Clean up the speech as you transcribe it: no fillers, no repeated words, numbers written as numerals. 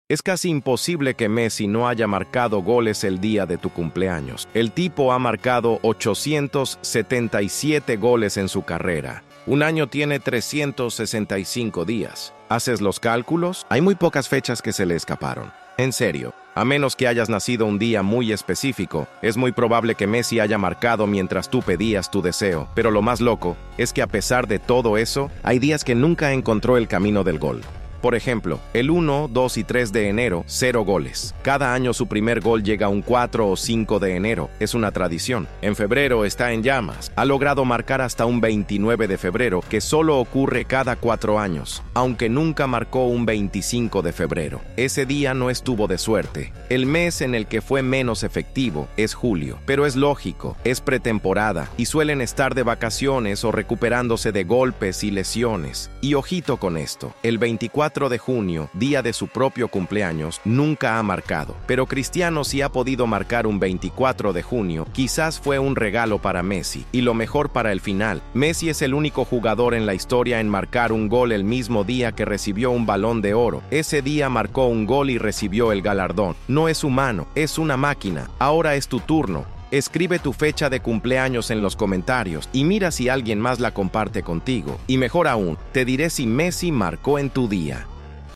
Es casi imposible que Messi no haya marcado goles el día de tu cumpleaños. El tipo ha marcado 877 goles en su carrera. Un año tiene 365 días. ¿Haces los cálculos? Hay muy pocas fechas que se le escaparon. En serio, a menos que hayas nacido un día muy específico, es muy probable que Messi haya marcado mientras tú pedías tu deseo. Pero lo más loco es que a pesar de todo eso, hay días que nunca encontró el camino del gol. Por ejemplo, el 1, 2 y 3 de enero, 0 goles. Cada año su primer gol llega un 4 o 5 de enero. Es una tradición. En febrero está en llamas. Ha logrado marcar hasta un 29 de febrero, que solo ocurre cada 4 años, aunque nunca marcó un 25 de febrero. Ese día no estuvo de suerte. El mes en el que fue menos efectivo es julio, pero es lógico, es pretemporada y suelen estar de vacaciones o recuperándose de golpes y lesiones. Y ojito con esto, el 24 de junio, día de su propio cumpleaños, nunca ha marcado. Pero Cristiano sí ha podido marcar un 24 de junio. Quizás fue un regalo para Messi. Y lo mejor para el final, Messi es el único jugador en la historia en marcar un gol el mismo día que recibió un Balón de Oro. Ese día marcó un gol y recibió el galardón. No es humano, es una máquina. Ahora es tu turno. Escribe tu fecha de cumpleaños en los comentarios y mira si alguien más la comparte contigo. Y mejor aún, te diré si Messi marcó en tu día.